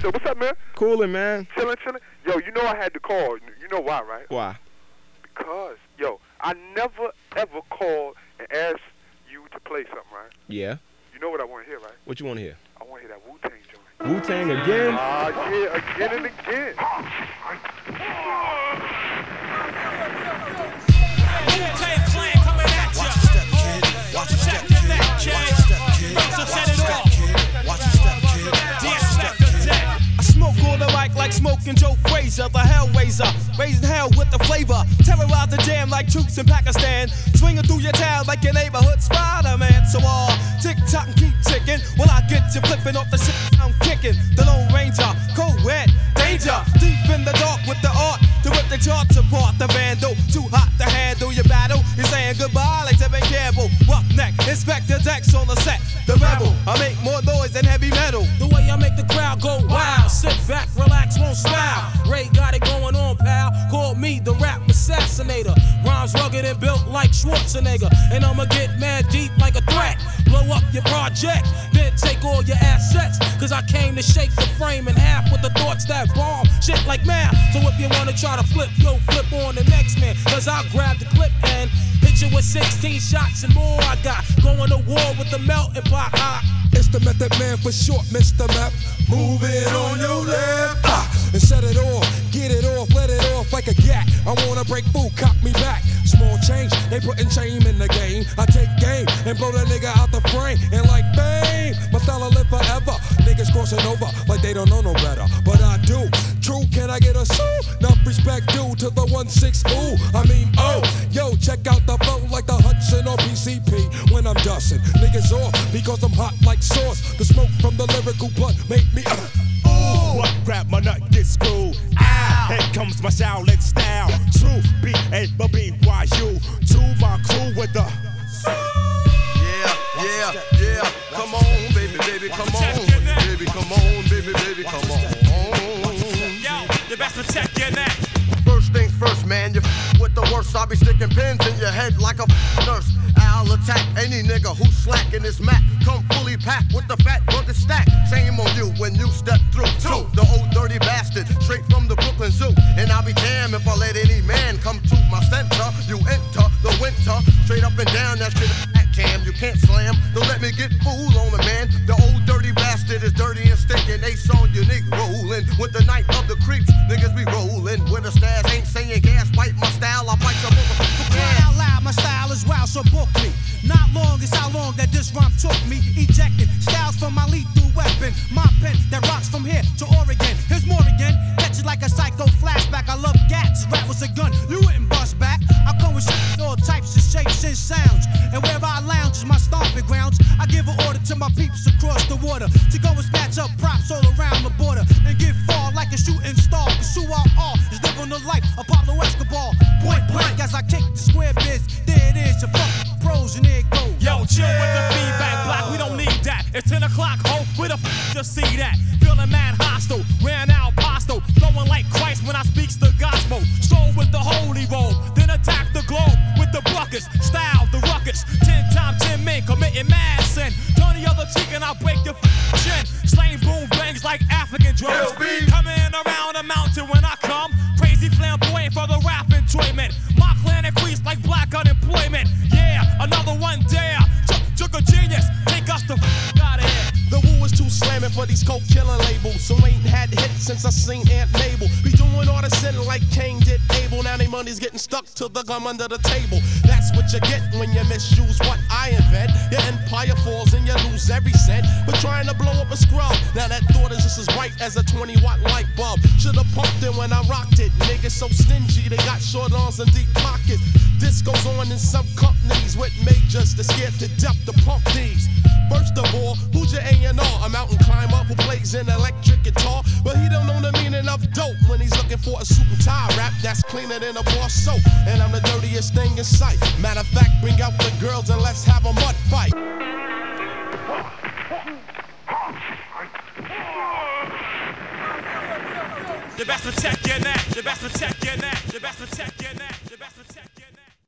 Yo, what's up, man? Coolin', man. Chillin'. Yo, you know I had to call. You know why, right? Why? Because, yo, I never, ever called and asked you to play something, right? Yeah. You know what I want to hear, right? What you want to hear? I want to hear that Wu-Tang joint. Wu-Tang again? Yeah, again and again. Wu-Tang Clan coming at ya. Watch your step, kid. Watch your step, kid. So set it off. Watch your step, kid. I smoke on the mic like smoking Joe Frazier, the Hellraiser, raising hell with the flavor. Terrorize the jam like troops in Pakistan, swinging through your town like your neighborhood Spider-Man. So tick tock and keep ticking, while I get you flipping off the shit I'm kicking. The Lone Ranger, co-ed, danger, deep in the dark with the art to rip the charts apart. The vandal, too hot to handle your battle. You're saying goodbye like Tevin Campbell. Roughneck, Inspector Dex on the set. The rebel, I make more noise than heavy metal. The way I make the crowd go wild. Sit back, relax, won't smile. Ray got it going on, pal. Call me the rap assassinator. Rhymes rugged and built like Schwarzenegger. And I'ma get mad deep like a threat. Blow up your project, then take all your assets. Cause I came to shake the frame in half with the thoughts that bomb shit like math. So if you wanna try to flip, yo, flip on the next man. Cause I'll grab the clip and hit you with 16 shots and more. I got going to war with the melting pot. It's the Method Man for short, Mr. Map. Move it on your left, and set it off, get it off, let it off like a gat. I wanna break food, cop me back. Small change, they putting shame in the game. I take game and blow that nigga out the frame. And like fame, my style will live forever. Niggas crossing over like they don't know no better, but I do. True, can I get a sue? Enough respect due to the 1-6 ooh. I mean, oh, yo, check out the flow like the Hudson or PCP when I'm dusting. Niggas off because I'm hot like sauce. The smoke from the lyrical blunt make me ooh. What rap my nut gets screwed? Ow. Here comes my Shaolin style. True B-A-B-Y-U. To my crew with the Yeah. Come on, baby, come on. Baby, come on, baby, come on. Yo, you best protect your neck. First things first, man, you with the worst. I'll be sticking pins in your head like a nurse. I'll attack any nigga who's slacking this Mac. Come fully packed with the fat burger stack. Shame on you when you step through. Two, the old dirty bastard, straight from the Brooklyn Zoo. And I'll be damned if I let any man come to my center. You enter the winter, straight up and down that shit. Cam, you can't slam. Don't let me get fooled on the man. The old dirty bastard is dirty and stinking. Ace on your nigga rolling with the night of the creeps. Niggas be rolling with the stairs. Ain't saying gas, bite my style. I bite your motherfucker. Cry out loud, my style is wild, so book me. Not long is how long that this rhyme took me. Ejecting styles from my lethal weapon. My pen that rocks from here to Oregon. Here's more again. Catch it like a psycho flashback. I love gats. Rap was a gun. You wouldn't bust back. I come with all types of shapes and sounds. And where I lounge is my stomping grounds. I give an order to my peeps across the water to go and snatch up props all around the border and get far like a shooting star. Cause who I are is living the life of Pablo Escobar. Point blank as I kick the square biz. There it is, your fucking pros and there it goes. Yo, chill with the feedback block, we don't need that. It's 10 o'clock, ho, where the you see that? Feeling mad hostile, ran out pasto. Flowing like Christ when I speaks the gospel. Stroll with the holy roll, then attack the globe with the buckets. Style, the ruckus, 10 times 10 men committing mad sin. Turn the other cheek and I'll break your chin. Slaying boom bangs like African drums. Coming around the mountain when I come. Crazy flamboyant for the rap enjoyment. My clan increased like black unemployment. Yeah, another one dare. Took a genius, take us the out of here. The woo is too slamming for these coke killing labels. So ain't had hits since I seen Aunt Mabel. Be doing all the sin like Cain did Abel. Now they money's getting stuck to the gum under the table. That's what you get when you misuse what I invent. Your empire falls and you lose every cent. But trying to blow up a scrub. Now that thought is just as bright as a 20-watt light bulb. Should've pumped it when I rocked it. Niggas so stingy, they got short arms and deep pockets. This goes on in some companies with majors that scared to death to pump these. First of all, who's your A&R? A mountain climber who plays an electric guitar, but he don't know the meaning of dope when he's looking for a suit and tie rap that's cleaner than a bar soap. And I'm the dirtiest thing in sight. Matter of fact, bring out the girls and let's have a mud fight. You best protect your neck. You best protect your neck. You best protect your neck.